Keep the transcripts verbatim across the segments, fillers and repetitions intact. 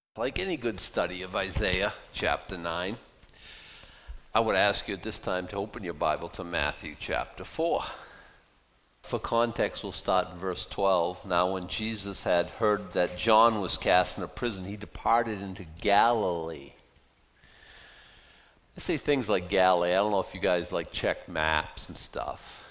Like any good study of Isaiah chapter nine, I would ask you at this time to open your Bible to Matthew chapter four. For context, we'll start in verse twelve. Now when Jesus had heard that John was cast into prison, he departed into Galilee. I say things like Galilee. I don't know if you guys like check maps and stuff.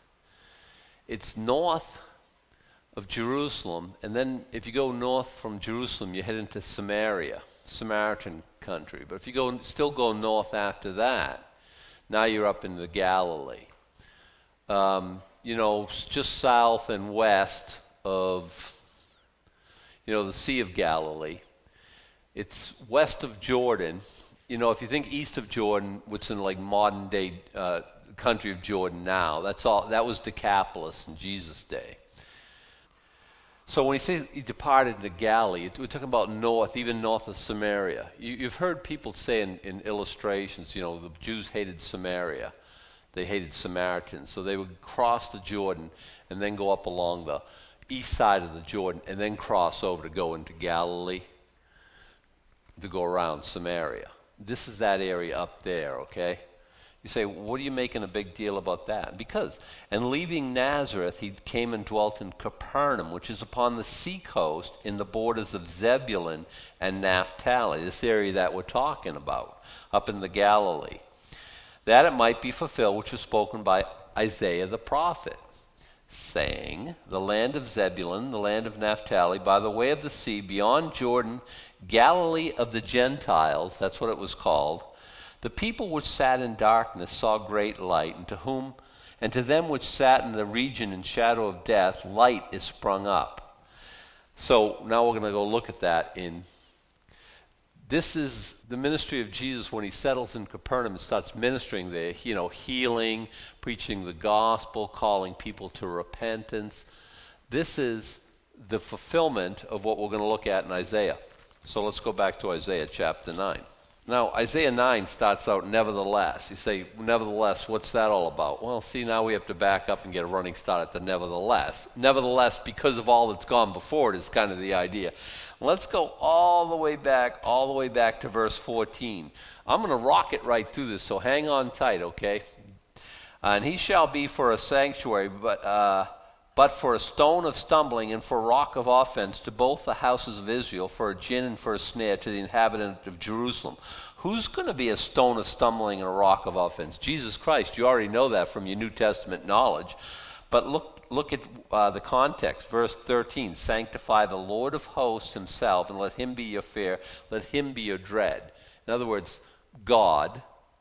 It's north of Jerusalem, and then if you go north from Jerusalem, you head into Samaria, Samaritan country. But if you go still go north after that, now you're up in the Galilee. Um, you know, just south and west of, you know, the Sea of Galilee. It's west of Jordan. You know, if you think east of Jordan, what's in like modern day uh, country of Jordan now, that's all. That was Decapolis in Jesus' day. So when he says he departed into Galilee, we're talking about north, even north of Samaria. You, you've heard people say in, in illustrations, you know, the Jews hated Samaria. They hated Samaritans. So they would cross the Jordan and then go up along the east side of the Jordan and then cross over to go into Galilee, to go around Samaria. This is that area up there, okay? You say, what are you making a big deal about that? Because, and leaving Nazareth, he came and dwelt in Capernaum, which is upon the seacoast in the borders of Zebulun and Naphtali, this area that we're talking about, up in the Galilee, that it might be fulfilled, which was spoken by Isaiah the prophet, saying, the land of Zebulun, the land of Naphtali, by the way of the sea, beyond Jordan, Galilee of the Gentiles, that's what it was called. The people which sat in darkness saw great light, and to whom, and to them which sat in the region and shadow of death, light is sprung up. So now we're going to go look at that in, this is the ministry of Jesus when he settles in Capernaum and starts ministering there, you know, healing, preaching the gospel, calling people to repentance. This is the fulfillment of what we're going to look at in Isaiah. So let's go back to Isaiah chapter nine. Now, Isaiah nine starts out, nevertheless. You say, nevertheless, what's that all about? Well, see, now we have to back up and get a running start at the nevertheless. Nevertheless, because of all that's gone before it is kind of the idea. Let's go all the way back, all the way back to verse fourteen. I'm going to rocket right through this, so hang on tight, okay? And he shall be for a sanctuary, but... Uh, But for a stone of stumbling and for a rock of offense to both the houses of Israel, for a gin and for a snare to the inhabitant of Jerusalem. Who's going to be a stone of stumbling and a rock of offense? Jesus Christ. You already know that from your New Testament knowledge. But look, look at uh, the context. Verse thirteen, sanctify the Lord of hosts himself, and let him be your fear, let him be your dread. In other words, God.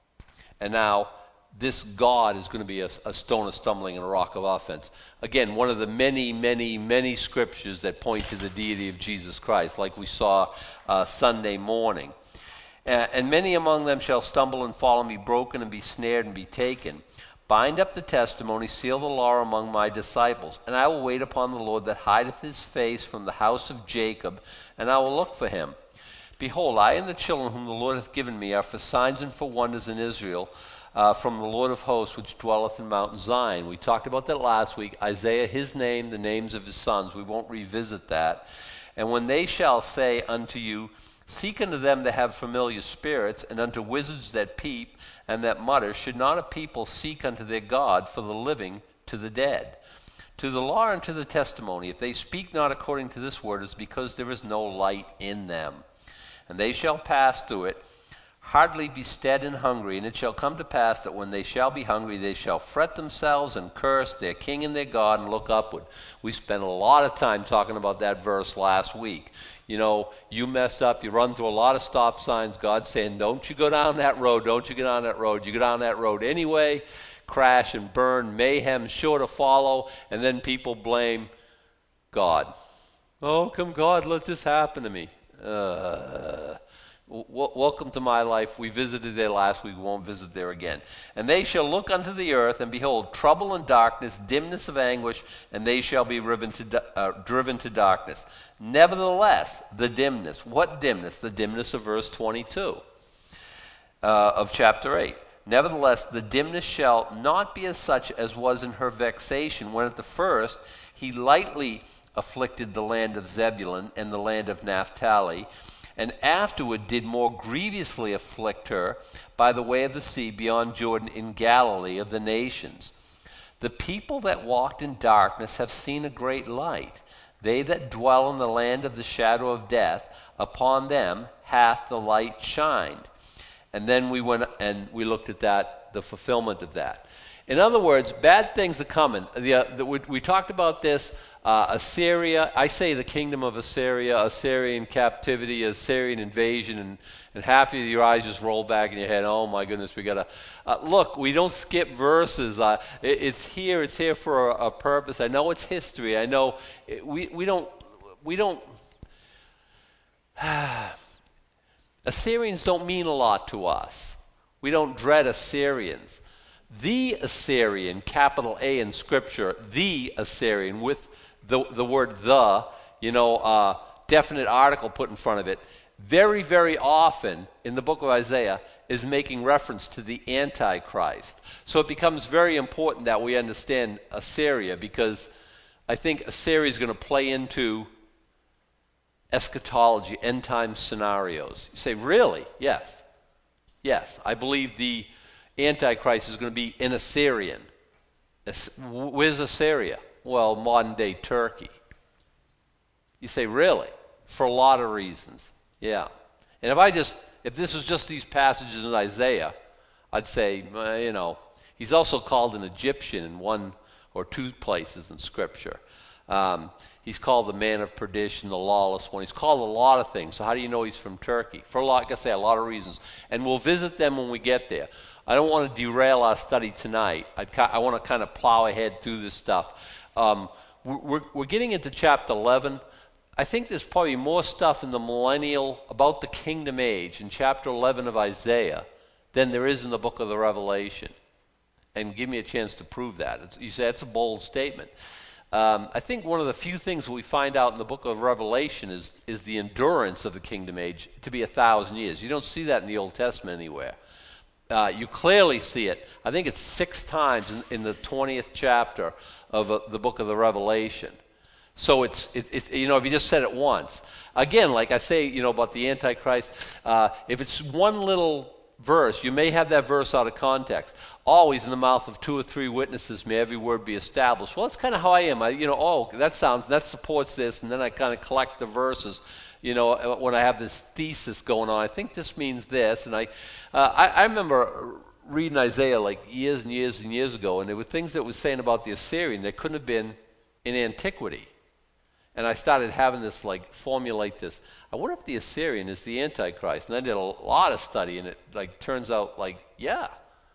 And now, this God is going to be a, a stone of stumbling and a rock of offense. Again, one of the many, many, many scriptures that point to the deity of Jesus Christ, like we saw uh, Sunday morning. Uh, and many among them shall stumble and fall and be broken and be snared and be taken. Bind up the testimony, seal the law among my disciples. And I will wait upon the Lord that hideth his face from the house of Jacob, and I will look for him. Behold, I and the children whom the Lord hath given me are for signs and for wonders in Israel, Uh, from the Lord of hosts, which dwelleth in Mount Zion. We talked about that last week. Isaiah, his name, the names of his sons. We won't revisit that. And when they shall say unto you, seek unto them that have familiar spirits, and unto wizards that peep, and that mutter, should not a people seek unto their God for the living to the dead? To the law and to the testimony, if they speak not according to this word, it's because there is no light in them. And they shall pass through it, hardly be stead and hungry, and it shall come to pass that when they shall be hungry, they shall fret themselves and curse their king and their God and look upward. We spent a lot of time talking about that verse last week. You know, you messed up, you run through a lot of stop signs, God's saying, don't you go down that road, don't you go down that road. You go down that road anyway, crash and burn, mayhem sure to follow, and then people blame God. Oh, come God, let this happen to me. Uh... W- welcome to my life. We visited there last week. We won't visit there again. And they shall look unto the earth, and behold, trouble and darkness, dimness of anguish, and they shall be driven to, uh, driven to darkness. Nevertheless, the dimness. What dimness? The dimness of verse twenty-two uh, of chapter eight. Nevertheless, the dimness shall not be as such as was in her vexation, when at the first he lightly afflicted the land of Zebulun and the land of Naphtali, and afterward did more grievously afflict her by the way of the sea beyond Jordan in Galilee of the nations. The people that walked in darkness have seen a great light. They that dwell in the land of the shadow of death, upon them hath the light shined. And then we went and we looked at that, the fulfillment of that. In other words, bad things are coming. The, uh, the, we, we talked about this. Uh, Assyria, I say the kingdom of Assyria, Assyrian captivity, Assyrian invasion, and, and half of your eyes just roll back in your head. Oh my goodness, we gotta uh, look. We don't skip verses. Uh, it, it's here. It's here for a, a purpose. I know it's history. I know it, we we don't we don't. Assyrians don't mean a lot to us. We don't dread Assyrians. The Assyrian, capital A in Scripture, the Assyrian with the the word the, you know, uh, definite article put in front of it, very, very often in the book of Isaiah is making reference to the Antichrist. So it becomes very important that we understand Assyria, because I think Assyria is going to play into eschatology, end time scenarios. You say, really? Yes. Yes, I believe the Antichrist is going to be an Assyrian. Where's Assyria? Well, modern day Turkey. You say, really? For a lot of reasons. Yeah. And if I just, if this was just these passages in Isaiah, I'd say, uh, you know, he's also called an Egyptian in one or two places in Scripture. Um, he's called the man of perdition, the lawless one. He's called a lot of things. So how do you know he's from Turkey? For a lot, like I say, a lot of reasons. And we'll visit them when we get there. I don't want to derail our study tonight. I'd, I want to kind of plow ahead through this stuff. Um, we're, we're getting into chapter eleven. I think there's probably more stuff in the millennial, about the kingdom age, in chapter eleven of Isaiah than there is in the book of the Revelation. And give me a chance to prove that. It's, you say, that's a bold statement. Um, I think one of the few things we find out in the book of Revelation is, is the endurance of the kingdom age to be a thousand years. You don't see that in the Old Testament anywhere. Uh, you clearly see it. I think it's six times in, in the twentieth chapter of uh, the book of the Revelation. So it's, it, it, you know, if you just said it once. Again, like I say, you know, about the Antichrist, uh, if it's one little verse, you may have that verse out of context. Always in the mouth of two or three witnesses may every word be established. Well, that's kind of how I am. I, you know, oh, that sounds, that supports this, and then I kind of collect the verses. You know, when I have this thesis going on, I think this means this, and I, uh, I, I remember reading Isaiah like years and years and years ago, and there were things that was saying about the Assyrian that couldn't have been in antiquity. And I started having this, like, formulate this. I wonder if the Assyrian is the Antichrist. And I did a lot of study, and it, like, turns out, like, yeah.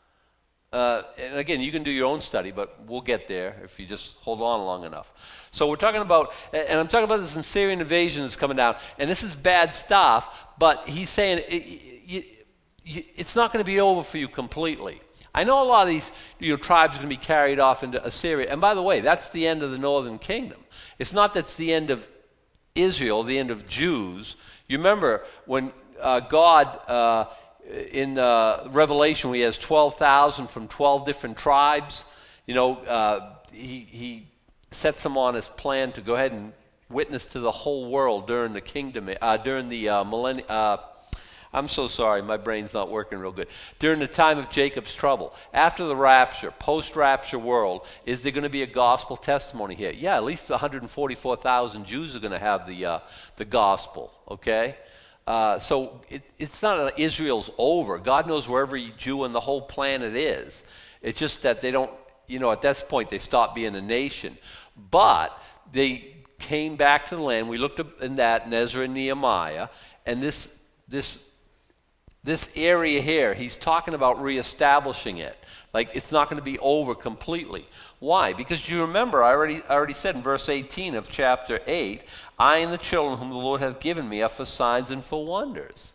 Uh, and again, you can do your own study, but we'll get there if you just hold on long enough. So we're talking about, and I'm talking about this Assyrian invasion that's coming down, and this is bad stuff, but he's saying it, it, it, it's not going to be over for you completely. I know a lot of these, you know, tribes are going to be carried off into Assyria. And by the way, that's the end of the northern kingdom. It's not that's the end of Israel, the end of Jews. You remember when uh, God, uh, in uh, Revelation, he has twelve thousand from twelve different tribes. You know, uh, he, he sets them on his plan to go ahead and witness to the whole world during the kingdom, uh, during the uh, millennium. Uh, I'm so sorry, my brain's not working real good. During the time of Jacob's trouble, after the rapture, post-rapture world, is there going to be a gospel testimony here? Yeah, at least one hundred forty-four thousand Jews are going to have the uh, the gospel, okay? Uh, so it, it's not that Israel's over. God knows where every Jew on the whole planet is. It's just that they don't, you know, at this point they stopped being a nation. But they came back to the land. We looked up in that in Ezra and Nehemiah, and this this This area here, he's talking about reestablishing it. Like, it's not going to be over completely. Why? Because you remember, I already, I already said in verse eighteen of chapter eight, I and the children whom the Lord hath given me are for signs and for wonders.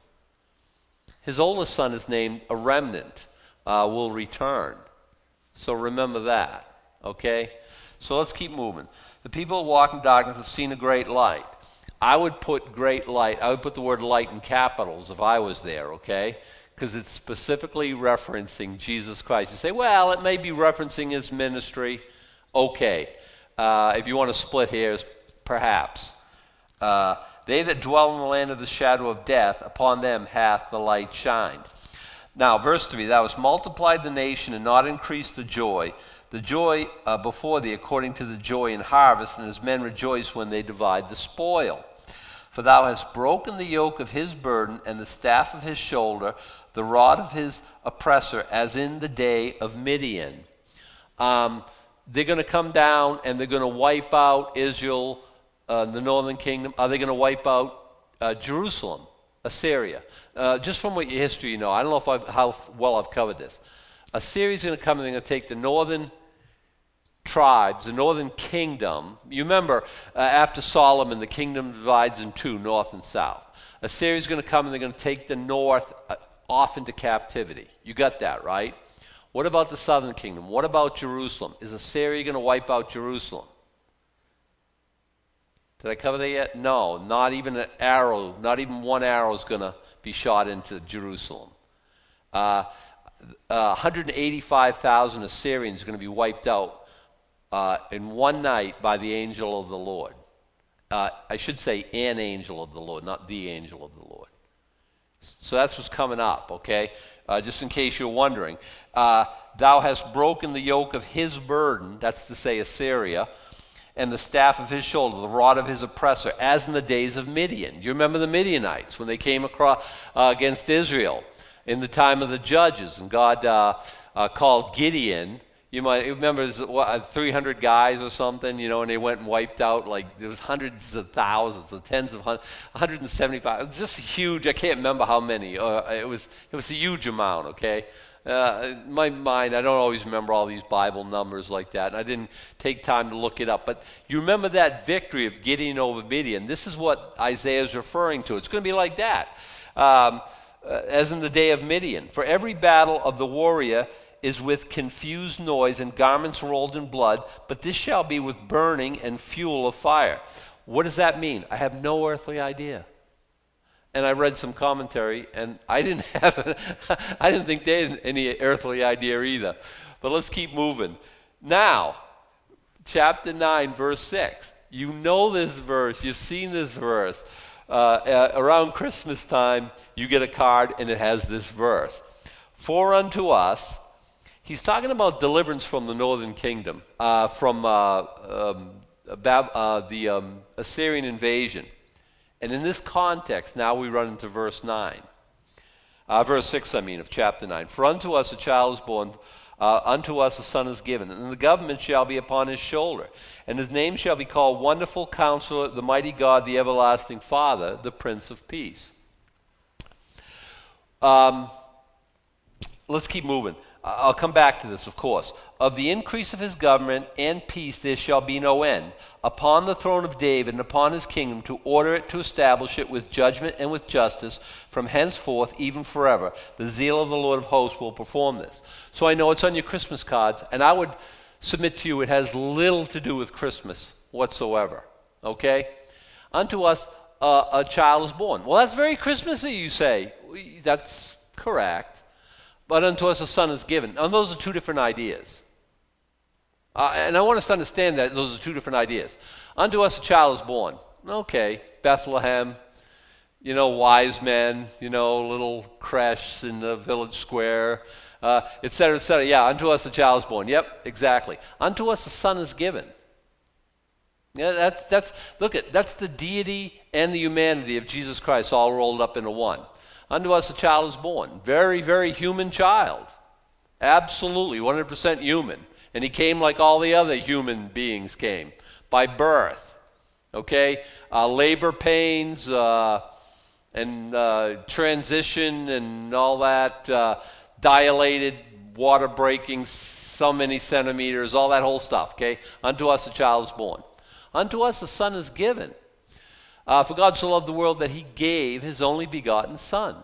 His oldest son is named a remnant, uh, will return. So remember that, okay? So let's keep moving. The people who walk in darkness have seen a great light. I would put great light, I would put the word light in capitals if I was there, okay? Because it's specifically referencing Jesus Christ. You say, well, it may be referencing his ministry. Okay. Uh, if you want to split hairs, perhaps. Uh, They that dwell in the land of the shadow of death, upon them hath the light shined. Now, verse three, thou hast multiplied the nation and not increased the joy. The joy uh, before thee according to the joy in harvest, and as men rejoice when they divide the spoil. For thou hast broken the yoke of his burden and the staff of his shoulder, the rod of his oppressor, as in the day of Midian. Um, they're going to come down and they're going to wipe out Israel, uh, the northern kingdom. Are they going to wipe out uh, Jerusalem, Assyria? Uh, just from what your history you know, I don't know if I've, how well I've covered this. Assyria's going to come and they're going to take the northern tribes, the northern kingdom. You remember, uh, after Solomon, the kingdom divides in two, north and south. Assyria's going to come and they're going to take the north uh, off into captivity. You got that, right? What about the southern kingdom? What about Jerusalem? Is Assyria going to wipe out Jerusalem? Did I cover that yet? No, not even an arrow, not even one arrow is going to be shot into Jerusalem. Uh, uh, one hundred eighty-five thousand Assyrians are going to be wiped out uh, in one night by the angel of the Lord. Uh, I should say an angel of the Lord, not the angel of the Lord. So that's what's coming up, okay? Uh, just in case you're wondering. Uh, thou hast broken the yoke of his burden, that's to say Assyria, and the staff of his shoulder, the rod of his oppressor, as in the days of Midian. You remember the Midianites when they came across uh, against Israel in the time of the judges, and God uh, uh, called Gideon. You might remember it was, what, three hundred guys or something, you know, and they went and wiped out, like, there was hundreds of thousands, or tens of hundreds, one hundred seventy-five. It was just huge. I can't remember how many. Uh, it was it was a huge amount, okay? Uh, in my mind, I don't always remember all these Bible numbers like that, and I didn't take time to look it up. But you remember that victory of Gideon over Midian. This is what Isaiah is referring to. It's going to be like that, um, uh, as in the day of Midian. For every battle of the warrior is with confused noise and garments rolled in blood, but this shall be with burning and fuel of fire. What does that mean? I have no earthly idea. And I read some commentary, and I didn't have, I didn't think they had any earthly idea either. But let's keep moving. Now, chapter nine, verse six. You know this verse. You've seen this verse. Uh, uh, around Christmas time, you get a card, and it has this verse. For unto us, he's talking about deliverance from the northern kingdom, uh, from uh, um, Bab- uh, the um, Assyrian invasion. And in this context, now we run into verse nine. Uh, verse six, I mean, of chapter nine. For unto us a child is born, uh, unto us a son is given, and the government shall be upon his shoulder. And his name shall be called Wonderful Counselor, the Mighty God, the Everlasting Father, the Prince of Peace. Um, let's keep moving. I'll come back to this, of course. Of the increase of his government and peace there shall be no end, upon the throne of David and upon his kingdom, to order it, to establish it with judgment and with justice, from henceforth even forever. The zeal of the Lord of hosts will perform this. So I know it's on your Christmas cards, and I would submit to you it has little to do with Christmas whatsoever. Okay? Unto us uh, a child is born. Well, that's very Christmassy, you say. That's correct. But unto us a son is given. And those are two different ideas. Uh, and I want us to understand that those are two different ideas. Unto us a child is born. Okay, Bethlehem, you know, wise men, you know, little creche in the village square, uh, et cetera, et cetera. Yeah, unto us a child is born. Yep, exactly. Unto us a son is given. Yeah, that's, that's, look at, that's the deity and the humanity of Jesus Christ all rolled up into one. Unto us a child is born. Very, very human child. Absolutely, one hundred percent human. And he came like all the other human beings came, by birth. Okay? Uh, labor pains uh, and uh, transition and all that, uh, dilated, water breaking, so many centimeters, all that whole stuff. Okay? Unto us a child is born. Unto us a son is given. Uh, for God so loved the world that he gave his only begotten Son.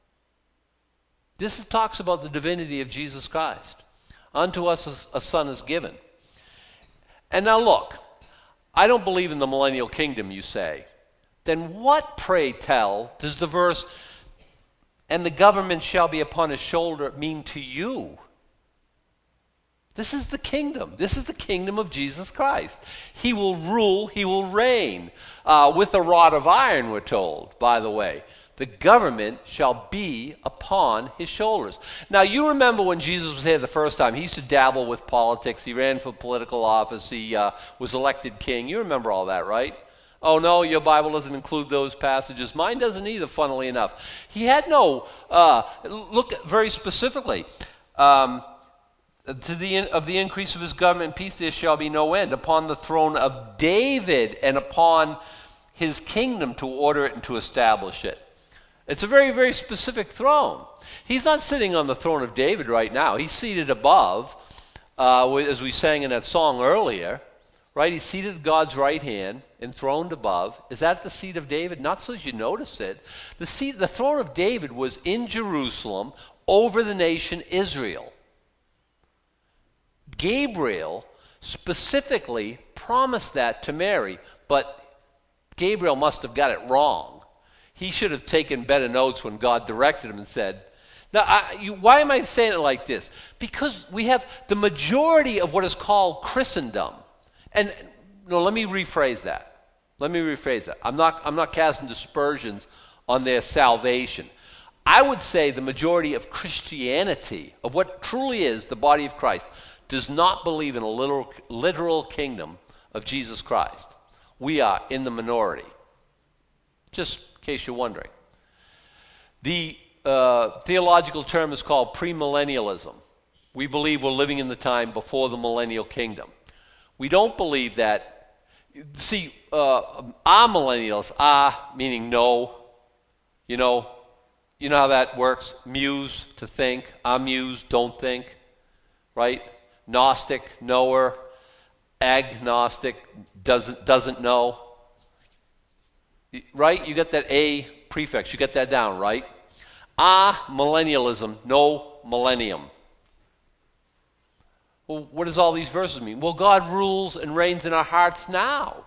This talks about the divinity of Jesus Christ. Unto us a, a son is given. And now look, I don't believe in the millennial kingdom, you say. Then what, pray tell, does the verse, and the government shall be upon his shoulder, mean to you? It This is the kingdom. This is the kingdom of Jesus Christ. He will rule, he will reign uh, with a rod of iron, we're told, by the way. The government shall be upon his shoulders. Now, you remember when Jesus was here the first time, he used to dabble with politics. He ran for political office. He uh, was elected king. You remember all that, right? Oh, no, your Bible doesn't include those passages. Mine doesn't either, funnily enough. He had no, uh, look very specifically, um, to the in, of the increase of his government and peace there shall be no end upon the throne of David and upon his kingdom to order it and to establish it. It's a very, very specific throne. He's not sitting on the throne of David right now. He's seated above, uh, as we sang in that song earlier, right? He's seated at God's right hand, enthroned above. Is that the seat of David? Not so as you notice it. The seat, the throne of David was in Jerusalem over the nation Israel. Gabriel specifically promised that to Mary, but Gabriel must have got it wrong. He should have taken better notes when God directed him and said, now, I, you, why am I saying it like this? Because we have the majority of what is called Christendom. And no, let me rephrase that. Let me rephrase that. I'm not, I'm not casting dispersions on their salvation. I would say the majority of Christianity, of what truly is the body of Christ, does not believe in a literal, literal kingdom of Jesus Christ. We are in the minority. Just in case you're wondering. The uh, theological term is called premillennialism. We believe we're living in the time before the millennial kingdom. We don't believe that. See, uh, our millennials, ah, meaning no, you know, you know how that works? Muse, to think. Amuse, don't think, right? Gnostic, knower. Agnostic, doesn't doesn't know. Right? You get that A prefix. You get that down, right? Ah, millennialism, no millennium. Well, what does all these verses mean? Well, God rules and reigns in our hearts now.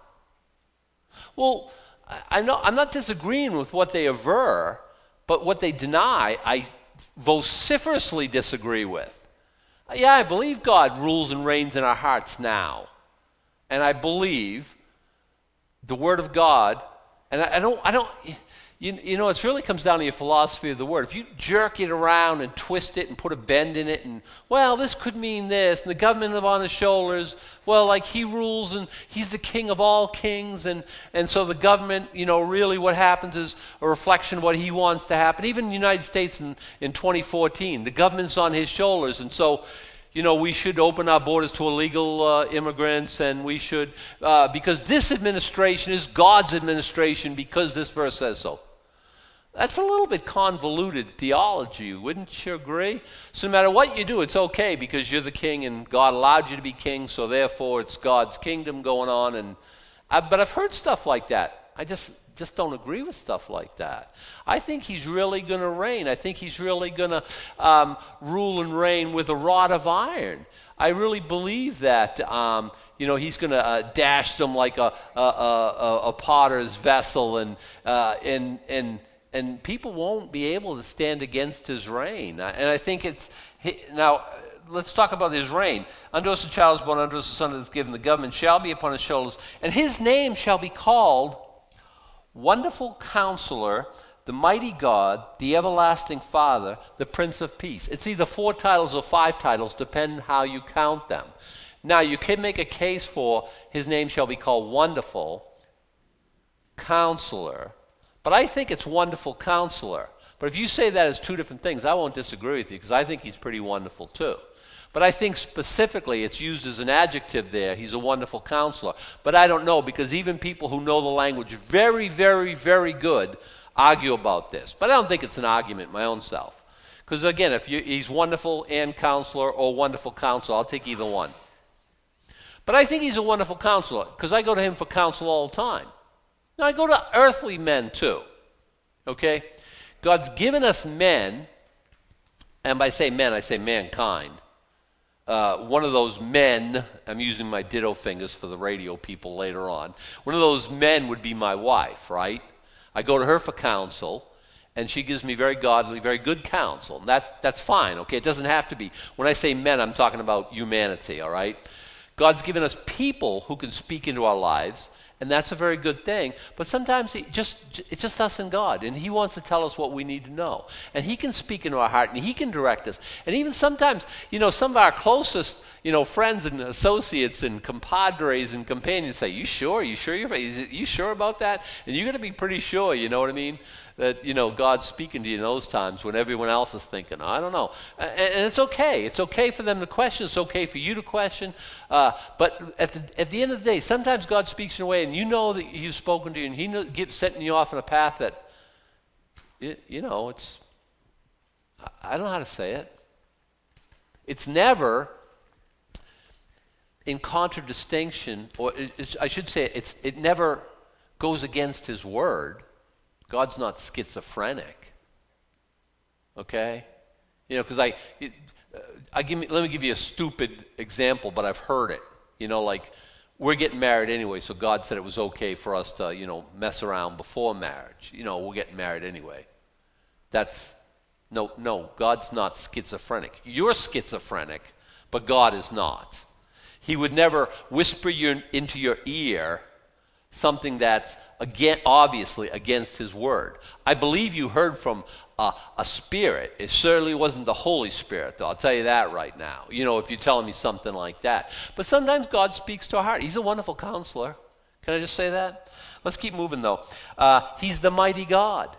Well, I know, I'm not disagreeing with what they aver, but what they deny, I vociferously disagree with. Yeah, I believe God rules and reigns in our hearts now. And I believe the Word of God, and I, I don't, I don't, you, you know, it really comes down to your philosophy of the Word. If you jerk it around and twist it and put a bend in it and, well, this could mean this, and the government is on his shoulders, well, like he rules and he's the king of all kings, and, and so the government, you know, really what happens is a reflection of what he wants to happen. Even in the United States in, in twenty fourteen, the government's on his shoulders, and so, you know, we should open our borders to illegal uh, immigrants, and we should, uh, because this administration is God's administration because this verse says so. That's a little bit convoluted theology, wouldn't you agree? So no matter what you do, it's okay because you're the king and God allowed you to be king, so therefore it's God's kingdom going on. And I, but I've heard stuff like that. I just just don't agree with stuff like that. I think he's really going to reign. I think he's really going to um, rule and reign with a rod of iron. I really believe that. Um, you know, he's going to uh, dash them like a a, a, a potter's vessel, and uh, and and. And people won't be able to stand against his reign. And I think it's... Now, let's talk about his reign. Unto us a child is born, unto us a son is given. The government shall be upon his shoulders. And his name shall be called Wonderful Counselor, the Mighty God, the Everlasting Father, the Prince of Peace. It's either four titles or five titles, depending how you count them. Now, you can make a case for his name shall be called Wonderful Counselor, but I think it's Wonderful Counselor. But if you say that as two different things, I won't disagree with you because I think he's pretty wonderful too. But I think specifically it's used as an adjective there. He's a wonderful counselor. But I don't know because even people who know the language very, very, very good argue about this. But I don't think it's an argument my own self. Because again, if you, he's wonderful and counselor or wonderful counselor, I'll take either one. But I think he's a wonderful counselor because I go to him for counsel all the time. Now, I go to earthly men too, okay? God's given us men, and by say men, I say mankind. Uh, one of those men, I'm using my ditto fingers for the radio people later on, one of those men would be my wife, right? I go to her for counsel, And she gives me very godly, very good counsel. And that's, that's fine, okay? It doesn't have to be. When I say men, I'm talking about humanity, all right? God's given us people who can speak into our lives, and that's a very good thing. But sometimes he just, it's just us and God, and he wants to tell us what we need to know. And he can speak into our heart, and he can direct us. And even sometimes, you know, some of our closest, you know, friends and associates and compadres and companions say, you sure? You sure you're, you sure about that? And you got to be pretty sure, you know what I mean? That, you know, God's speaking to you in those times when everyone else is thinking, I don't know. And, and it's okay. It's okay for them to question. It's okay for you to question. Uh, but at the, at the end of the day, sometimes God speaks in a way, and you know that he's spoken to you, and he know, gets setting you off on a path that, it, you know, it's, I don't know how to say it. It's never in contradistinction, or it, it's, I should say it's, it never goes against his word. God's not schizophrenic, okay? You know, because I, it, uh, I give me, let me give you a stupid example, but I've heard it. You know, like, we're getting married anyway, so God said it was okay for us to, you know, mess around before marriage. You know, we're getting married anyway. That's, no, no, God's not schizophrenic. You're schizophrenic, but God is not. He would never whisper you into your ear something that's, again, obviously against his word. I believe you heard from uh, a spirit. It certainly wasn't the Holy Spirit, though. I'll tell you that right now. You know, if you're telling me something like that. But sometimes God speaks to our heart. He's a wonderful counselor. Can I just say that? Let's keep moving, though. Uh, he's the mighty God.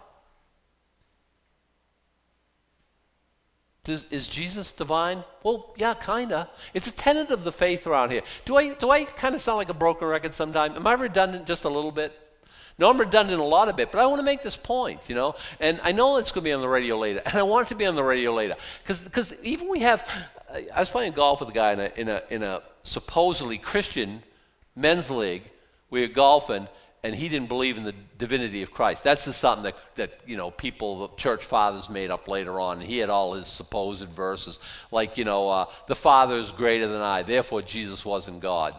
Does, is Jesus divine? Well, yeah, kind of. It's a tenet of the faith around here. Do I, do I kind of sound like a broken record sometimes? Am I redundant just a little bit? No, I'm redundant a lot of it, but I want to make this point, you know. And I know it's going to be on the radio later, and I want it to be on the radio later. Because even we have, I was playing golf with a guy in a, in a, in a supposedly Christian men's league. We were golfing, and he didn't believe in the divinity of Christ. That's just something that, that you know, people, the church fathers made up later on. And he had all his supposed verses, like, you know, uh, the Father is greater than I, therefore Jesus wasn't God.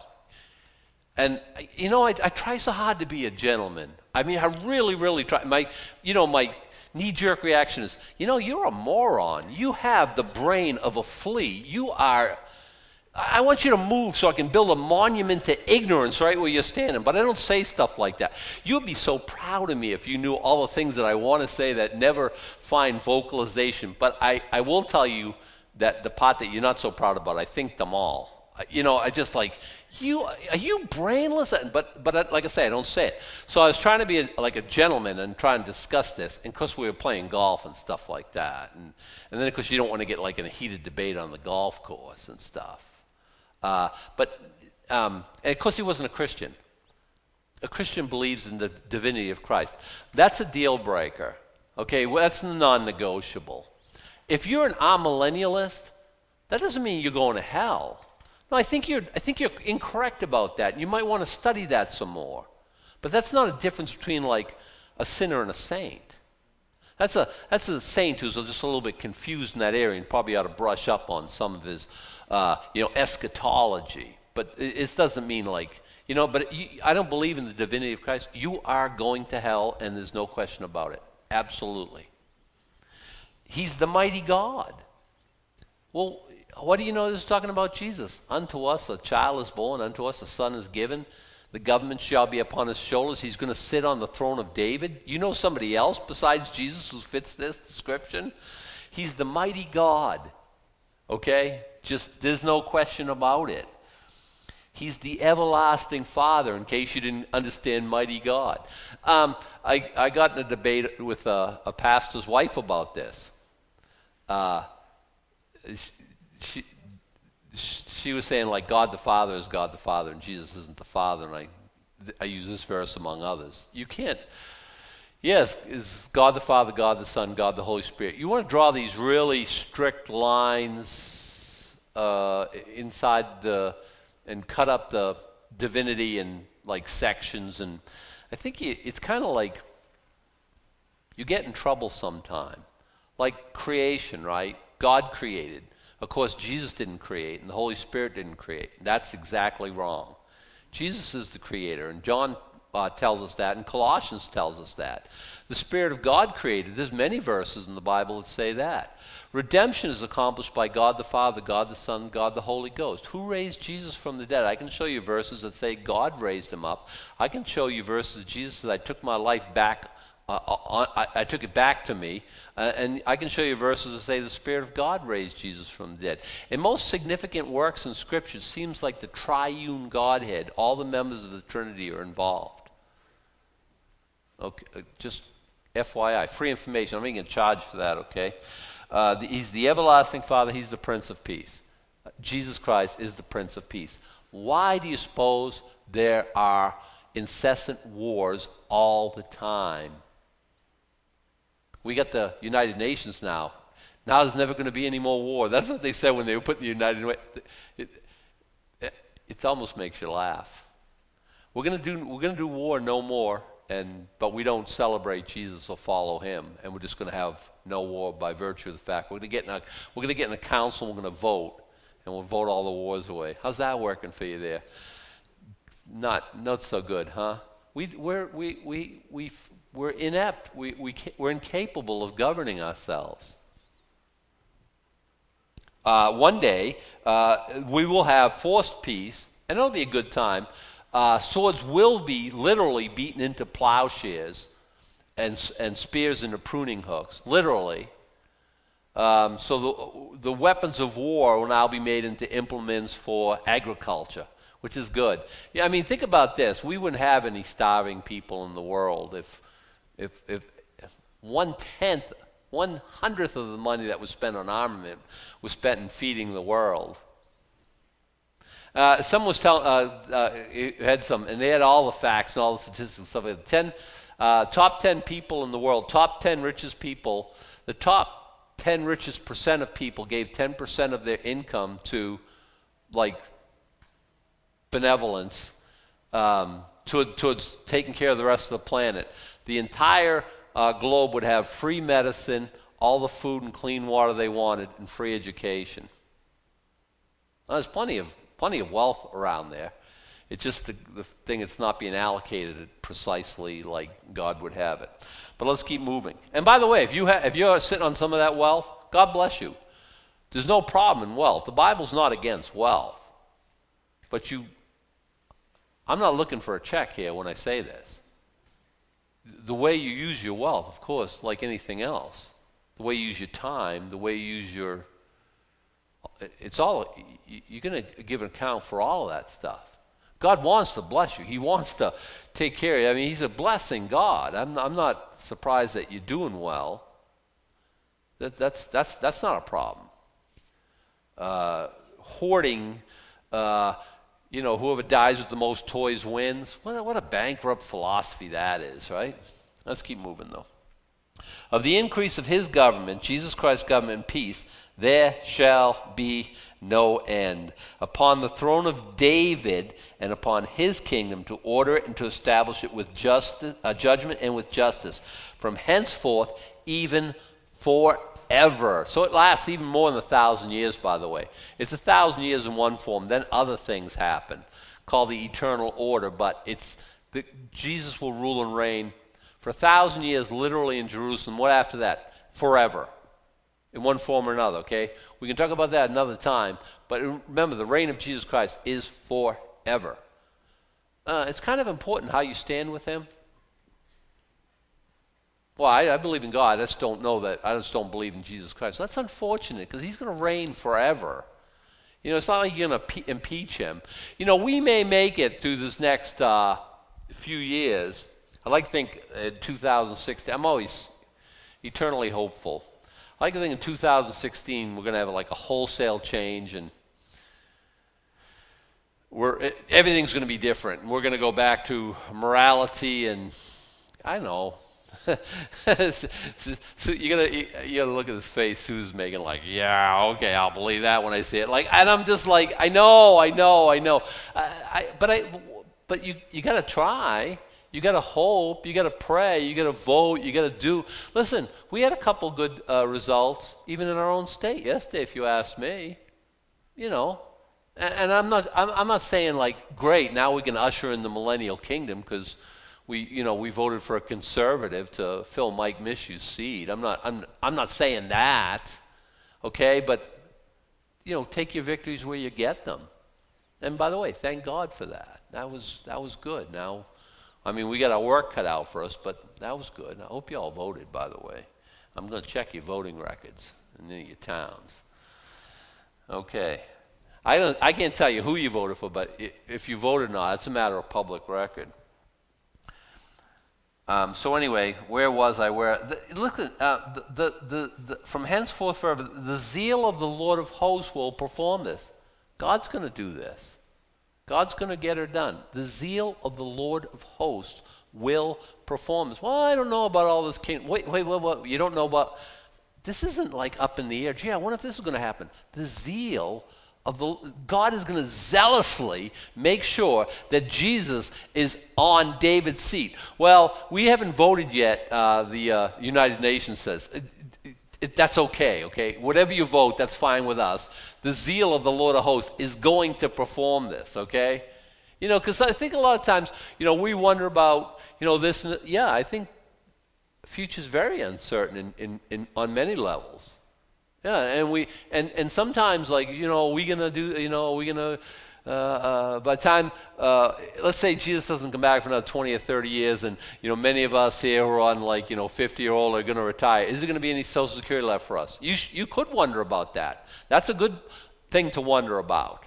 And, you know, I, I try so hard to be a gentleman. I mean, I really, really try. My, you know, my knee-jerk reaction is, you know, you're a moron. You have the brain of a flea. You are, I want you to move so I can build a monument to ignorance right where you're standing. But I don't say stuff like that. You'd be so proud of me if you knew all the things that I want to say that never find vocalization. But I, I will tell you that the part that you're not so proud about, I think them all. You know, I just like, you, are you brainless? But, but like I say, I don't say it. So I was trying to be a, like a gentleman and trying to discuss this. And of course, we were playing golf and stuff like that. And, and then, of course, you don't want to get like in a heated debate on the golf course and stuff. Uh, but, um, and of course, he wasn't a Christian. A Christian believes in the divinity of Christ. That's a deal breaker. Okay, well, that's non-negotiable. If you're an amillennialist, that doesn't mean you're going to hell. No, I think you're I think you're incorrect about that. You might want to study that some more. But that's not a difference between like a sinner and a saint. That's a that's a saint who's just a little bit confused in that area and probably ought to brush up on some of his uh, you know eschatology. But it, it doesn't mean like you know. But you, I don't believe in the divinity of Christ. You are going to hell, and there's no question about it. Absolutely. He's the mighty God. Well. What do you know this is talking about Jesus? Unto us a child is born, unto us a son is given. The government shall be upon his shoulders. He's going to sit on the throne of David. You know somebody else besides Jesus who fits this description? He's the mighty God. Okay? Just, there's no question about it. He's the everlasting Father, in case you didn't understand mighty God. Um, I, I got in a debate with a, a pastor's wife about this. Uh, She, she was saying like God the Father is God the Father and Jesus isn't the Father, and I, I use this verse among others. You can't, yes, is God the Father, God the Son, God the Holy Spirit. You want to draw these really strict lines uh, inside the, and cut up the divinity in like sections, and I think you, it's kind of like you get in trouble sometime. Like creation, right? God created. Of course, Jesus didn't create, and the Holy Spirit didn't create. That's exactly wrong. Jesus is the creator, and John uh, tells us that, and Colossians tells us that. The Spirit of God created. There's many verses in the Bible that say that. Redemption is accomplished by God the Father, God the Son, God the Holy Ghost. Who raised Jesus from the dead? I can show you verses that say God raised him up. I can show you verses that Jesus said, I took my life back, uh, on, I, I took it back to me. Uh, and I can show you verses that say the Spirit of God raised Jesus from the dead. In most significant works in Scripture, it seems like the triune Godhead, all the members of the Trinity are involved. Okay, uh, just F Y I, free information. I'm not going to charge for that, okay? Uh, the, he's the everlasting Father. He's the Prince of Peace. Uh, Jesus Christ is the Prince of Peace. Why do you suppose there are incessant wars all the time? We got the United Nations now. Now there's never going to be any more war. That's what they said when they were putting the United Nations. It, it, it almost makes you laugh. We're going to do we're going to do war no more. And but we don't celebrate Jesus or follow him, and we're just going to have no war by virtue of the fact we're going to get in a we're going to get in a council. We're going to vote, and we'll vote all the wars away. How's that working for you there? Not not so good, huh? We we're we we we we're inept. We we we're incapable of governing ourselves. Uh, one day uh, we will have forced peace, and it'll be a good time. Uh, swords will be literally beaten into plowshares and, and spears into pruning hooks, literally. Um, so the, the weapons of war will now be made into implements for agriculture, which is good. Yeah, I mean, think about this. We wouldn't have any starving people in the world if, if, if one-tenth, one-hundredth of the money that was spent on armament was spent in feeding the world. Uh, someone was telling, uh, uh, had some, and they had all the facts and all the statistics and stuff like that. Ten, uh, top ten people in the world, top ten richest people, the top ten richest percent of people gave ten percent of their income to, like, benevolence, um, to, towards taking care of the rest of the planet. The entire uh, globe would have free medicine, all the food and clean water they wanted, and free education. Well, there's plenty of Plenty of wealth around there. It's just the, the thing that's not being allocated precisely like God would have it. But let's keep moving. And by the way, if, you ha- if you're sitting on some of that wealth, God bless you. There's no problem in wealth. The Bible's not against wealth. But you, I'm not looking for a check here when I say this. The way you use your wealth, of course, like anything else, the way you use your time, the way you use your It's all, you're going to give an account for all of that stuff. God wants to bless you. He wants to take care of you. I mean, he's a blessing God. I'm, I'm not surprised that you're doing well. That, that's, that's, that's not a problem. Uh, hoarding, uh, you know, whoever dies with the most toys wins. What, what a bankrupt philosophy that is, right? Let's keep moving, though. Of the increase of his government, Jesus Christ's government and peace, there shall be no end. Upon the throne of David and upon his kingdom, to order it and to establish it with justice, uh, judgment and with justice, from henceforth even forever. So it lasts even more than a thousand years, by the way. It's a thousand years in one form, then other things happen, called the eternal order, but it's the, Jesus will rule and reign for a thousand years, literally in Jerusalem. What after that? Forever. In one form or another, okay? We can talk about that another time, but remember, the reign of Jesus Christ is forever. Uh, it's kind of important how you stand with him. Well, I, I believe in God. I just don't know that. I just don't believe in Jesus Christ. That's unfortunate because he's going to reign forever. You know, it's not like you're going to pe- impeach him. You know, we may make it through this next uh, few years. I like to think in two thousand sixteen, I'm always eternally hopeful. I like to think in two thousand sixteen we're going to have like a wholesale change, and we're everything's going to be different. And we're going to go back to morality, and I don't know. so, so you're gonna you, you gotta look at his face. Sue's making like, yeah, okay, I'll believe that when I see it. Like, and I'm just like, I know, I know, I know. I, I but I, but you you gotta try. You got to hope, you got to pray, you got to vote, you got to do. Listen, we had a couple good uh, results, even in our own state yesterday, if you ask me. You know, and, and I'm not I'm, I'm not saying like, great, now we can usher in the millennial kingdom, because we, you know, we voted for a conservative to fill Mike Mishew's seat. I'm not, I'm, I'm not saying that, okay? But, you know, take your victories where you get them. And by the way, thank God for that. That was, that was good. Now, I mean, we got our work cut out for us, but that was good. I hope you all voted, by the way. I'm going to check your voting records in your towns. Okay. I don't. I can't tell you who you voted for, but if you voted or not, it's a matter of public record. Um, so anyway, where was I? Where the, listen, uh, the, the, the, the, from henceforth forever, the zeal of the Lord of hosts will perform this. God's going to do this. God's going to get her done. The zeal of the Lord of hosts will perform this. Well, I don't know about all this king. Wait, wait, wait, wait. You don't know about. This isn't like up in the air. Gee, I wonder if this is going to happen. The zeal of the God is going to zealously make sure that Jesus is on David's seat. Well, we haven't voted yet. Uh, the uh, United Nations says it, it, it, that's okay. Okay, whatever you vote, that's fine with us. The zeal of the Lord of hosts is going to perform this. Okay, you know, because I think a lot of times, you know, we wonder about, you know, this. And yeah, I think the future is very uncertain in, in, in on many levels. Yeah, and we and, and sometimes, like, you know, are we gonna do, you know, are we gonna uh, uh, by the time uh, let's say Jesus doesn't come back for another twenty or thirty years, and you know, many of us here who are on, like, you know, fifty year old are gonna retire. Is there gonna be any Social Security left for us? You sh- you could wonder about that. That's a good thing to wonder about.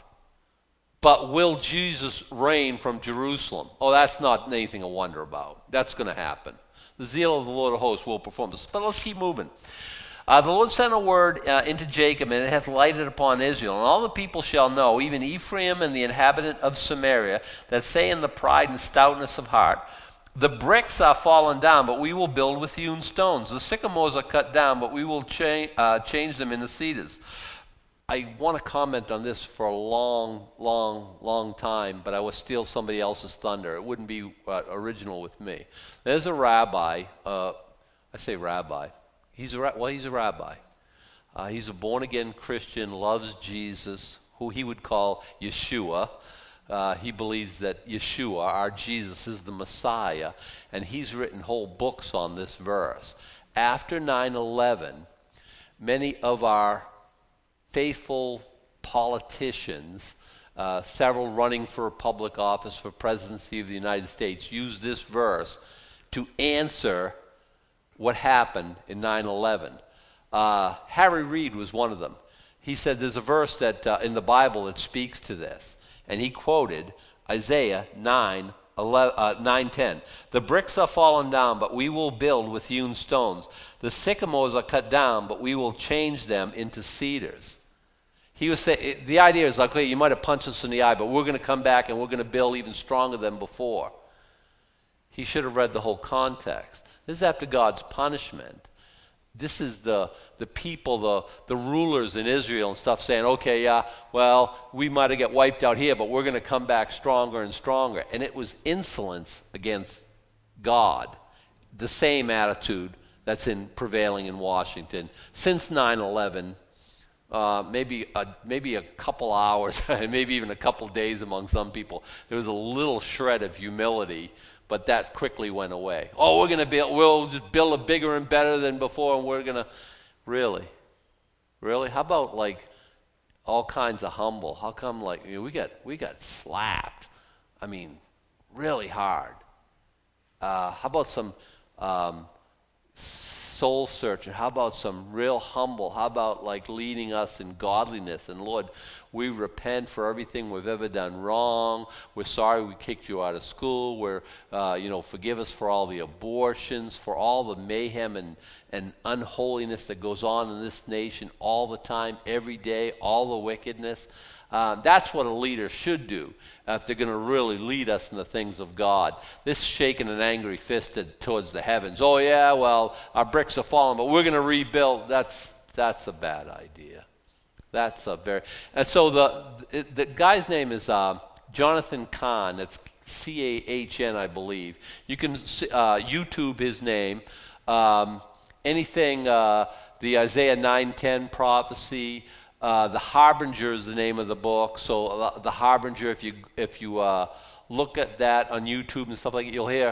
But will Jesus reign from Jerusalem? Oh, that's not anything to wonder about. That's gonna happen. The zeal of the Lord of hosts will perform this. But let's keep moving. Uh, the Lord sent a word uh, into Jacob, and it hath lighted upon Israel. And all the people shall know, even Ephraim and the inhabitant of Samaria, that say in the pride and stoutness of heart, the bricks are fallen down, but we will build with hewn stones. The sycamores are cut down, but we will cha- uh, change them into cedars. I want to comment on this for a long, long, long time, but I will steal somebody else's thunder. It wouldn't be uh, original with me. There's a rabbi, uh, I say rabbi, He's a, well, he's a rabbi. Uh, he's a born-again Christian, loves Jesus, who he would call Yeshua. Uh, he believes that Yeshua, our Jesus, is the Messiah, and he's written whole books on this verse. After nine eleven, many of our faithful politicians, uh, several running for public office for presidency of the United States, used this verse to answer what happened in nine eleven. Uh, Harry Reid was one of them. He said there's a verse that uh, in the Bible that speaks to this, and he quoted Isaiah nine ten. The bricks are fallen down, but we will build with hewn stones. The sycamores are cut down, but we will change them into cedars. He was saying, the idea is like, okay, you might have punched us in the eye, but we're going to come back and we're going to build even stronger than before. He should have read the whole context. This is after God's punishment. This is the the people, the, the rulers in Israel and stuff saying, okay, yeah, well, we might have got wiped out here, but we're going to come back stronger and stronger. And it was insolence against God, the same attitude that's in prevailing in Washington. Since nine eleven, uh, maybe, a, maybe a couple hours, maybe even a couple days among some people, there was a little shred of humility, but that quickly went away. Oh, we're going to build, we'll just build a bigger and better than before, and we're going to, really? Really? How about, like, all kinds of humble? How come, like, you know, we got we got slapped? I mean, really hard. Uh, how about some um, soul searching? How about some real humble? How about, like, leading us in godliness? And Lord, we repent for everything we've ever done wrong. We're sorry we kicked you out of school. We're, uh, you know, forgive us for all the abortions, for all the mayhem and, and unholiness that goes on in this nation all the time, every day, all the wickedness. Um, that's what a leader should do uh, if they're going to really lead us in the things of God. This shaking an angry fist towards the heavens. Oh, yeah, well, our bricks are falling, but we're going to rebuild. That's that's a bad idea. That's a very, and so the the guy's name is uh, Jonathan Cahn. It's C A H N, I believe. You can uh, YouTube his name. Um, anything, uh, the Isaiah nine ten prophecy, uh, the Harbinger is the name of the book. So uh, the Harbinger, if you if you uh, look at that on YouTube and stuff like that, you'll hear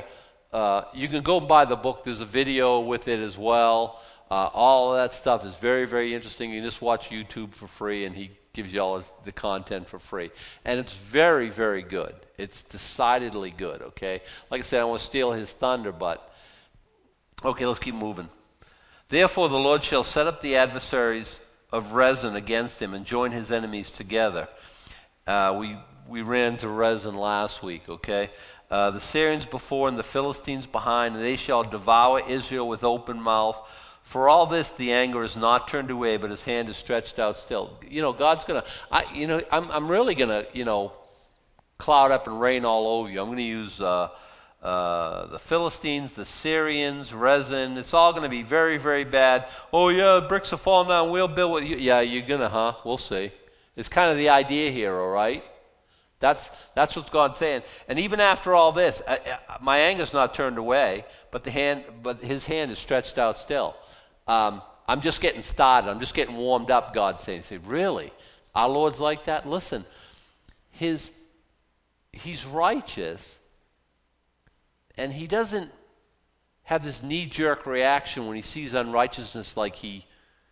uh, you can go buy the book. There's a video with it as well. Uh, all of that stuff is very, very interesting. You just watch YouTube for free, and he gives you all the content for free. And it's very, very good. It's decidedly good, okay? Like I said, I don't want to steal his thunder, but okay, let's keep moving. Therefore the Lord shall set up the adversaries of Rezin against him and join his enemies together. Uh, we, we ran to Rezin last week, okay? Uh, the Syrians before and the Philistines behind, and they shall devour Israel with open mouth. For all this, the anger is not turned away, but his hand is stretched out still. You know, God's going to, I, you know, I'm, I'm really going to, you know, cloud up and rain all over you. I'm going to use uh, uh, the Philistines, the Syrians, Rezin. It's all going to be very, very bad. Oh, yeah, bricks are falling down. We'll build with you. Yeah, you're going to, huh? We'll see. It's kind of the idea here, all right? That's that's what God's saying. And even after all this, I, I, my anger's not turned away, but the hand, but his hand is stretched out still. Um, I'm just getting started. I'm just getting warmed up, God's saying. Say, really? Our Lord's like that? Listen, his he's righteous, and he doesn't have this knee-jerk reaction when he sees unrighteousness like he,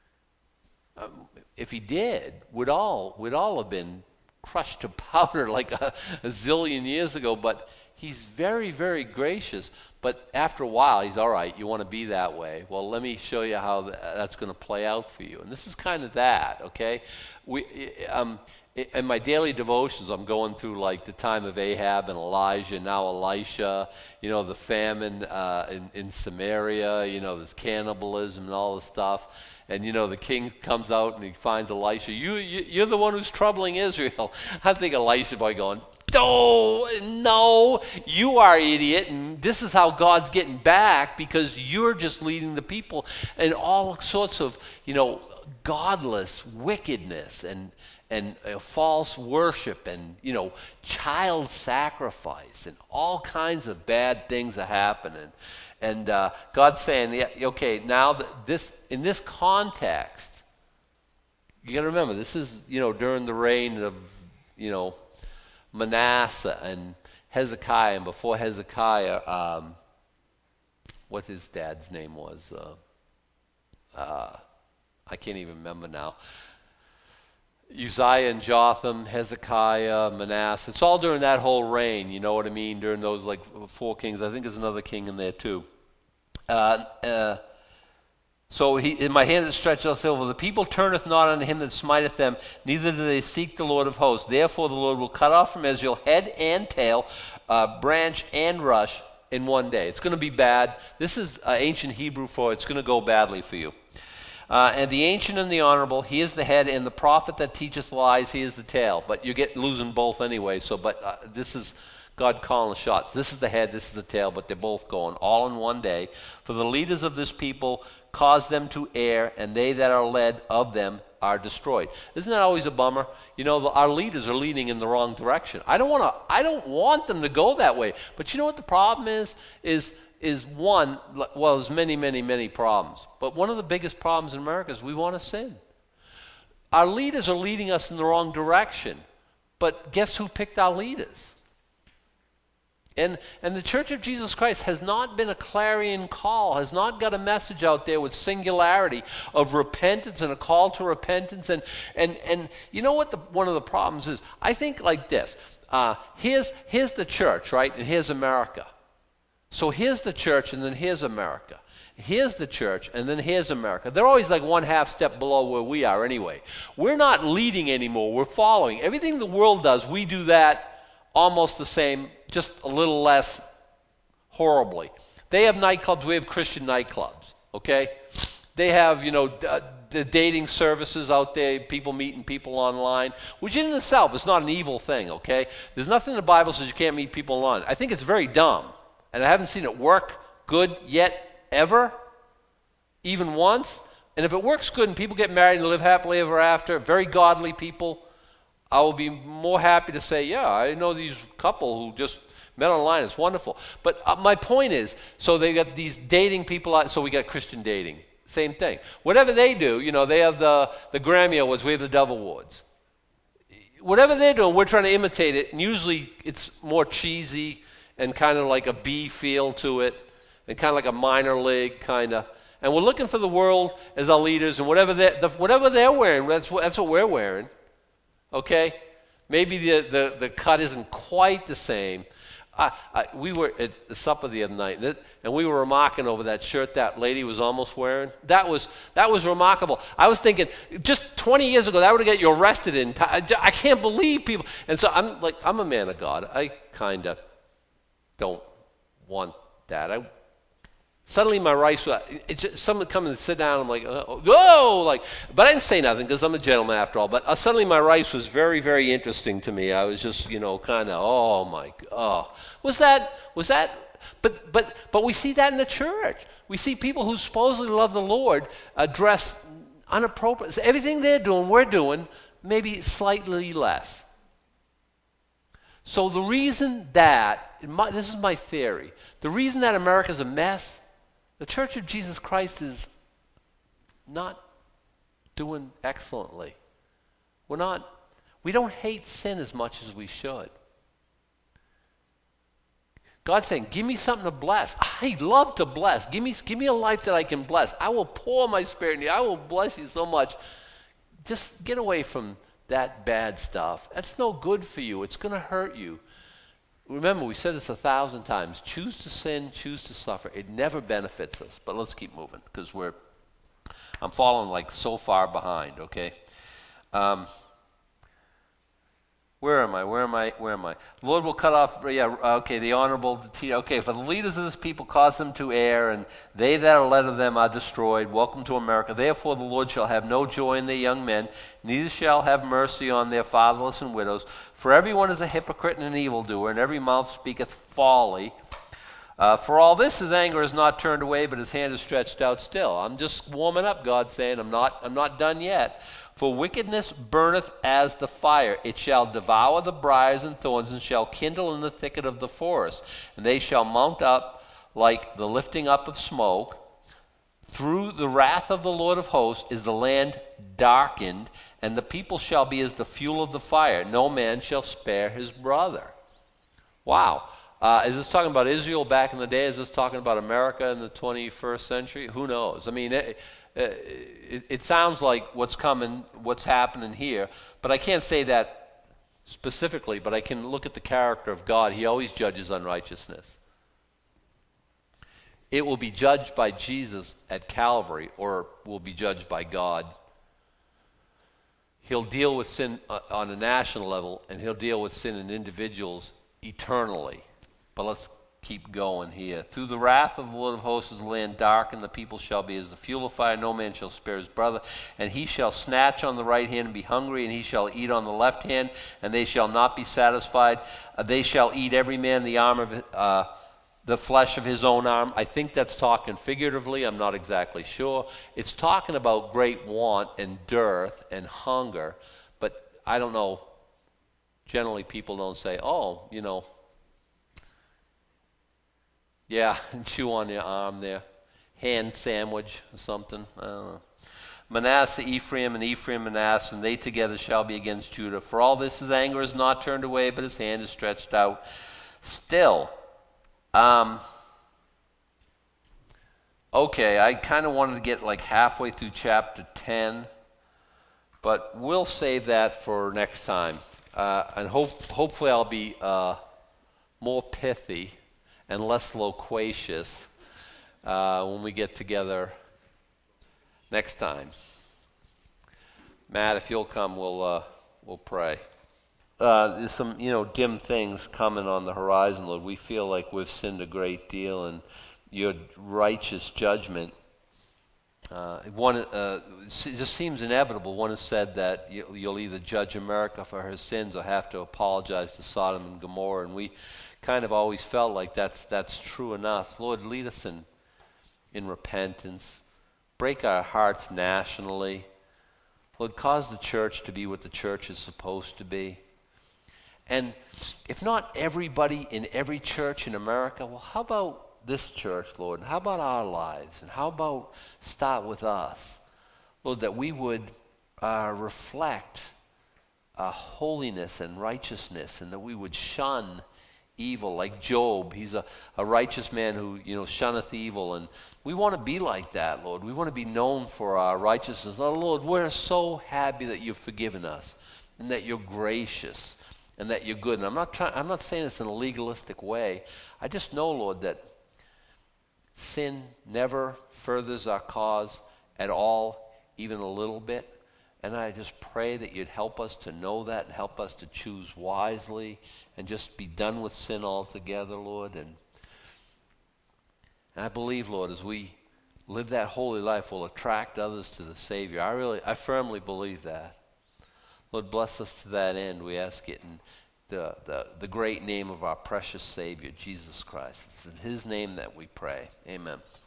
um, if he did, would all, would all have been crushed to powder like a, a zillion years ago. But he's very, very gracious. But after a while, he's all right. You want to be that way. Well, let me show you how th- that's going to play out for you. And this is kind of that, okay? We, um, in my daily devotions, I'm going through like the time of Ahab and Elijah, now Elisha, you know, the famine uh, in, in Samaria, you know, this cannibalism and all this stuff. And, you know, the king comes out and he finds Elisha. You, you, you're the one who's troubling Israel. I think Elisha by going, no, no, you are idiot. And this is how God's getting back because you're just leading the people in all sorts of, you know, godless wickedness and, and uh, false worship and, you know, child sacrifice and all kinds of bad things are happening. And uh, God's saying, yeah, okay, now that this in this context, you got to remember, this is, you know, during the reign of, you know, Manasseh and Hezekiah, and before Hezekiah, um, what his dad's name was. Uh, uh, I can't even remember now. Uzziah and Jotham, Hezekiah, Manasseh. It's all during that whole reign, you know what I mean, during those like four kings. I think there's another king in there too. Uh, uh, so he, in my hand is stretched out silver. The people turneth not unto him that smiteth them, neither do they seek the Lord of hosts. Therefore the Lord will cut off from Israel head and tail, uh, branch and rush in one day. It's going to be bad. This is uh, ancient Hebrew for it's going to go badly for you. Uh, and the ancient and the honorable, he is the head, and the prophet that teacheth lies, he is the tail. But you get losing both anyway. So, but uh, this is God calling the shots. This is the head, this is the tail, but they're both going all in one day. For the leaders of this people cause them to err, and they that are led of them are destroyed. Isn't that always a bummer? You know, the, our leaders are leading in the wrong direction. I don't want to. I don't want them to go that way. But you know what the problem is? Is is one, well, there's many, many, many problems. But one of the biggest problems in America is we want to sin. Our leaders are leading us in the wrong direction. But guess who picked our leaders? And and the Church of Jesus Christ has not been a clarion call, has not got a message out there with singularity of repentance and a call to repentance. And and and you know what the, one of the problems is? I think like this. Uh, here's here's the church, right? And here's America. So here's the church, and then here's America. Here's the church, and then here's America. They're always like one half step below where we are anyway. We're not leading anymore. We're following. Everything the world does, we do that almost the same, just a little less horribly. They have nightclubs. We have Christian nightclubs, okay? They have, you know, d- the dating services out there, people meeting people online, which in itself is not an evil thing, okay? There's nothing in the Bible that says you can't meet people online. I think it's very dumb. And I haven't seen it work good yet, ever, even once. And if it works good and people get married and live happily ever after, very godly people, I will be more happy to say, yeah, I know these couple who just met online. It's wonderful. But uh, my point is, so they got these dating people out, so we got Christian dating. Same thing. Whatever they do, you know, they have the, the Grammy Awards, we have the Dove Awards. Whatever they're doing, we're trying to imitate it, and usually it's more cheesy and kind of like a B feel to it, and kind of like a minor league kind of. And we're looking for the world as our leaders, and whatever they're, the, whatever they're wearing, that's what, that's what we're wearing. Okay? Maybe the, the, the cut isn't quite the same. I, I, we were at the supper the other night, and, it, and we were remarking over that shirt that lady was almost wearing. That was that was remarkable. I was thinking, just twenty years ago, that would have got you arrested in time. I can't believe people. And so I'm like, I'm a man of God. I kind of don't want that. I Suddenly my rice, it just, someone come and sit down, I'm like, oh, whoa, like, but I didn't say nothing because I'm a gentleman after all, but uh, suddenly my rice was very, very interesting to me. I was just, you know, kind of, oh my, oh, was that, was that, but, but, but we see that in the church. We see people who supposedly love the Lord uh, dressed inappropriate. Everything they're doing, we're doing, maybe slightly less. So the reason that, my, this is my theory, the reason that America's a mess, the Church of Jesus Christ is not doing excellently. We're not, we don't hate sin as much as we should. God's saying, give me something to bless. I love to bless. Give me, give me a life that I can bless. I will pour my spirit in you. I will bless you so much. Just get away from that bad stuff. That's no good for you. It's going to hurt you. Remember, we said this a thousand times. Choose to sin, choose to suffer. It never benefits us. But let's keep moving because we're, I'm falling like so far behind, okay? Um, where am I? Where am I? Where am I? The Lord will cut off, yeah, okay, the honorable, okay, for the leaders of this people cause them to err, and they that are led of them are destroyed. Welcome to America. Therefore the Lord shall have no joy in their young men, neither shall have mercy on their fatherless and widows. For everyone is a hypocrite and an evildoer, and every mouth speaketh folly. Uh, for all this his anger is not turned away, but his hand is stretched out still. I'm just warming up, God saying, I'm not, I'm not done yet. For wickedness burneth as the fire. It shall devour the briars and thorns, and shall kindle in the thicket of the forest. And they shall mount up like the lifting up of smoke. Through the wrath of the Lord of hosts is the land darkened, and the people shall be as the fuel of the fire. No man shall spare his brother. Wow. Uh, is this talking about Israel back in the day? Is this talking about America in the twenty-first century? Who knows? I mean, it, it, it sounds like what's coming, what's happening here, but I can't say that specifically, but I can look at the character of God. He always judges unrighteousness. It will be judged by Jesus at Calvary, or will be judged by God. He'll deal with sin uh, on a national level, and he'll deal with sin in individuals eternally. But let's keep going here. Through the wrath of the Lord of hosts is the land dark, and the people shall be as the fuel of fire. No man shall spare his brother. And he shall snatch on the right hand and be hungry, and he shall eat on the left hand, and they shall not be satisfied. Uh, they shall eat every man the arm of uh, the flesh of his own arm. I think that's talking figuratively. I'm not exactly sure. It's talking about great want and dearth and hunger. But I don't know. Generally, people don't say, oh, you know, yeah, chew on your arm there. Hand sandwich or something. I don't know. Manasseh, Ephraim, and Ephraim, Manasseh, and they together shall be against Judah. For all this his anger is not turned away, but his hand is stretched out. Still, um, okay, I kind of wanted to get like halfway through chapter ten, but we'll save that for next time. Uh, and hope, hopefully I'll be uh, more pithy and less loquacious uh, when we get together next time. Matt, if you'll come, we'll uh, we'll pray. Uh, there's some, you know, dim things coming on the horizon, Lord. We feel like we've sinned a great deal, and your righteous judgment, uh, one, uh, it just seems inevitable. One has said that you'll either judge America for her sins or have to apologize to Sodom and Gomorrah, and we kind of always felt like that's that's true enough. Lord, lead us in in repentance. Break our hearts nationally. Lord, cause the church to be what the church is supposed to be. And if not everybody in every church in America, well, how about this church, Lord? How about our lives? And how about start with us? Lord, that we would uh, reflect uh, holiness and righteousness, and that we would shun evil, like Job. He's a, a righteous man who, you know, shunneth evil. And we want to be like that, Lord. We want to be known for our righteousness. Oh, Lord, we're so happy that you've forgiven us and that you're gracious and that you're good. And I'm not trying, I'm not saying this in a legalistic way. I just know, Lord, that sin never furthers our cause at all, even a little bit. And I just pray that you'd help us to know that and help us to choose wisely and just be done with sin altogether, Lord. And, and I believe, Lord, as we live that holy life, we'll attract others to the Savior. I really, I firmly believe that. Lord, bless us to that end. We ask it in the, the, the great name of our precious Savior, Jesus Christ. It's in his name that we pray. Amen.